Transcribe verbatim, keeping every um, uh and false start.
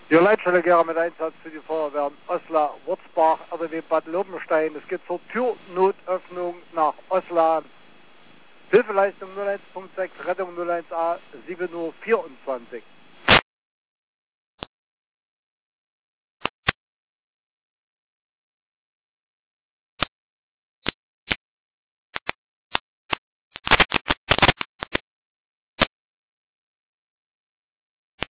Die Leitstelle gerne mit Einsatz für die Feuerwehren Osla, Wurzbach, R D W Bad Lobenstein. Es geht zur Türnotöffnung nach Osla. Hilfeleistung null eins Punkt sechs, Rettung null eins A, sieben Uhr vierundzwanzig.